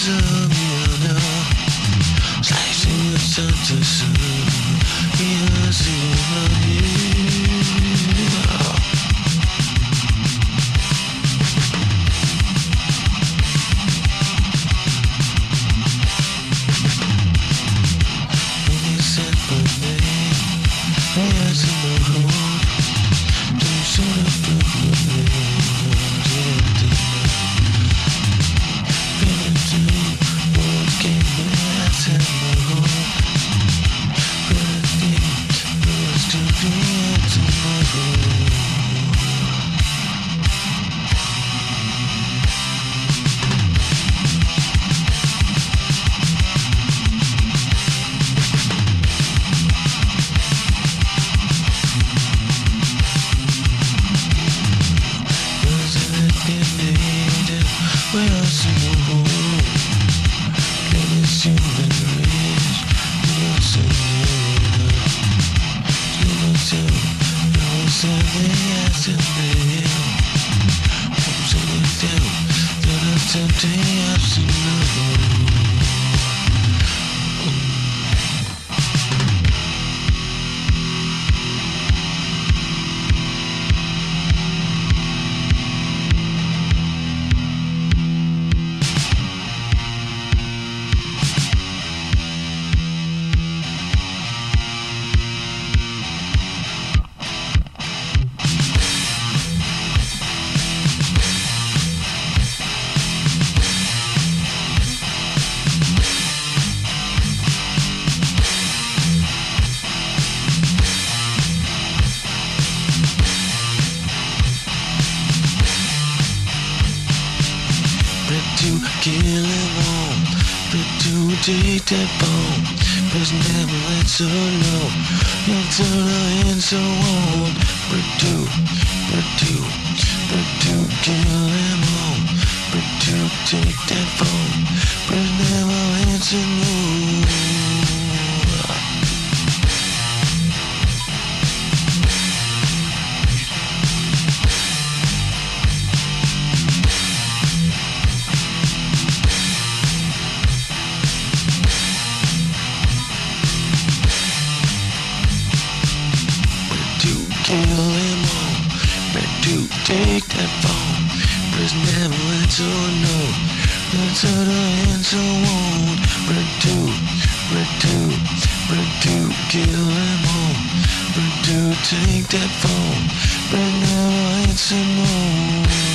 Kill him all, but to take that phone. Press never let so low. You'll turn her in so on. But to kill him all, but to take that phone. Press never let so low. Kill him all, but to take that phone. Press never let so no. Let's turn her in so on. But to kill him all, but to take that phone. But never let so no.